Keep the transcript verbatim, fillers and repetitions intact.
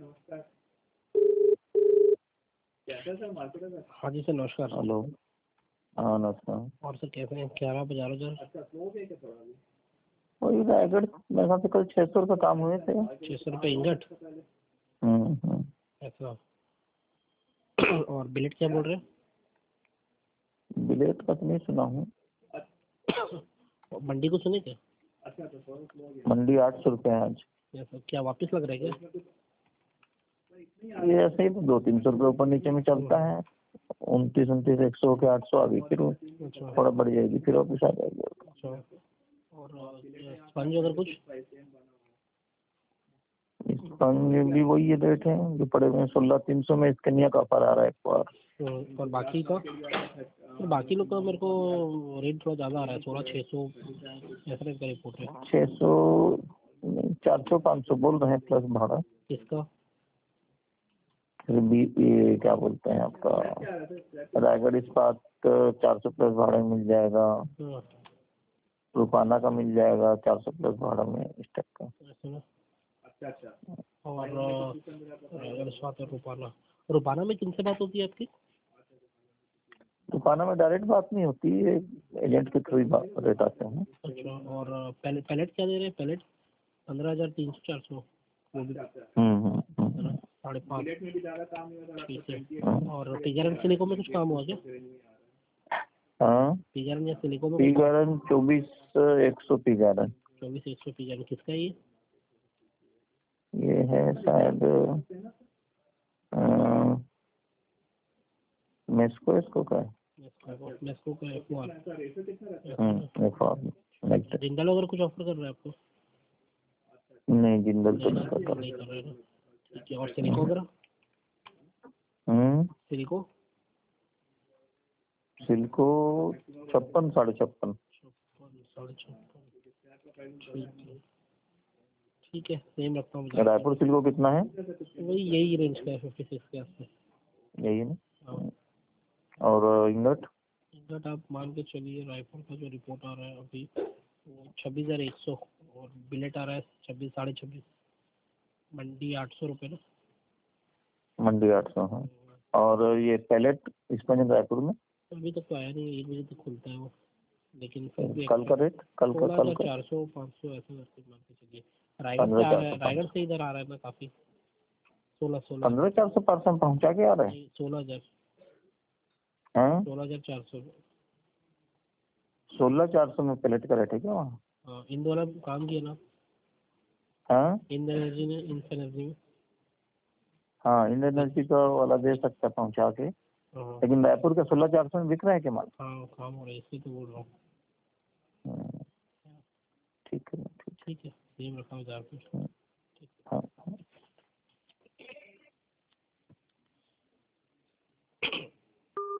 हाँ जी सर नमस्कार। हेलो। हाँ नमस्कार। और सर कैसे हैं, क्या रहा बाजार उधर? वही रायगढ़ मेरे ख्याल से कल छः सौ रुपये काम हुए थे। छः सौ रुपये इंगट। हम्म हम्म। ऐसा। और बिलेट क्या बोल रहे हैं? बिलेट का तो नहीं सुना हूँ। मंडी को सुने क्या? मंडी आठ सौ रुपये है आज। ऐसा क्या वापस लग रहा है क्या? ये ऐसे ही तो दो तीन सौ रुपये ऊपर नीचे में चलता है। उनतीस उनतीस एक सौ के आठ सौ आ गई, फिर वो अच्छा थोड़ा बढ़ जाएगी, फिर वापस आ जाएगी। अच्छा। और स्पंज अगर कुछ? स्पंज भी वही रेट है जो पड़े हुए हैं, सोलह तीन सौ में स्कैनिया का ऑफर आ रहा है एक बार। हम्म, और बाकी का? तो बाकी लोग का मेरे को रेट थोड़ा ज़्यादा आ रहा है, सोलह छः सौ ऐसा रेट का रिपोर्ट है। छः सौ चार सौ पाँच सौ बोल रहे हैं प्लस भाड़ा। किसका? फिर भी ये क्या बोलते हैं आपका रायगढ़ इस्पात चार सौ प्लस भाड़े में मिल जाएगा। हाँ, रुपाना का मिल जाएगा चार सौ प्लस भाड़ा में इस टाइप का। ऐसा ना। और रायगढ़ इस्पात और रुपाना, रुपाना में किनसे बात होती है आपकी? रुपाना में डायरेक्ट बात नहीं होती है, एजेंट के थ्रू ही बात रेट आते हैं। अच्छा। और पैलेट पैलेट क्या दे रहे हैं? पैलेट पंद्रह हज़ार तीन सौ चार सौ वो भी हम्म हम्म साढ़े पाँच। ठीक है। और पिजरन सिलिको में कुछ काम हुआ क्या? हाँ पिजरन या सिलिको में पी कुछ? गार्डन चौबीस एक सौ पी गार्डन। चौबीस एक सौ पिजरन किसका है ये? ये है शायद मेस्को इसको का है। मेस्को का F O R. Hmm F R next. Jindal अगर कुछ ऑफर कर रहा है आपको? नहीं जिंदल तो नहीं नहीं करता। नहीं कर रहा है ना। ठीक है। और सिलिको वगैरह? हम्म सिलिको? सिल्को छप्पन साढ़े छप्पन। छप्पन साढ़े छप्पन। ठीक है ठीक है, सेम रखता हूँ। रायपुर सिल्को कितना है? वही यही रेंज का है, फिफ्टी सिक्स के आसपास। यही है ना। हाँ। और इंगट? इंगट आप मान के चलिए, रायपुर का जो रिपोर्ट आ रहा है अभी वो छब्बीस हज़ार एक सौ, और बिलेट आ रहा है छब्बीस साढ़े छब्बीस। मंडी आठ सौ रुपये ना। मंडी आठ सौ हाँ। और ये पैलेट स्पंज रायपुर में अभी तक तो आया नहीं, एक बजे तक खुलता है वो, लेकिन फिर भी कल का रेट कल का सोलह कल हज़ार का चार सौ पाँच सौ ऐसे करके मान के चलिए। रायगढ़ से पंद्रह आ चार रहा सौ है, पाँच रायगढ़ से इधर आ रहा है ना काफ़ी। सोलह सोलह पंद्रह चार सौ परसेंट पहुँचा के आ रहे हैं। सोलह हज़ार हाँ सोलह हज़ार चार सौ। सोलह चार सौ में पैलेट का रेट है क्या वहाँ? हाँ, इन दोनों काम किया ना। हाँ इंड एनर्जी ने, इंफ एनर्जी में। हाँ इंडियन एनर्जी का वाला दे सकता है पहुँचा के, हाँ लेकिन रायपुर का सोलह चार सौ में बिक रहा है क्या माल? हाँ काम हो रहा है, इसलिए तो बोल रहा हूँ। हम्म, ठीक है ठीक। ठीक है, सेम रखा हूँ।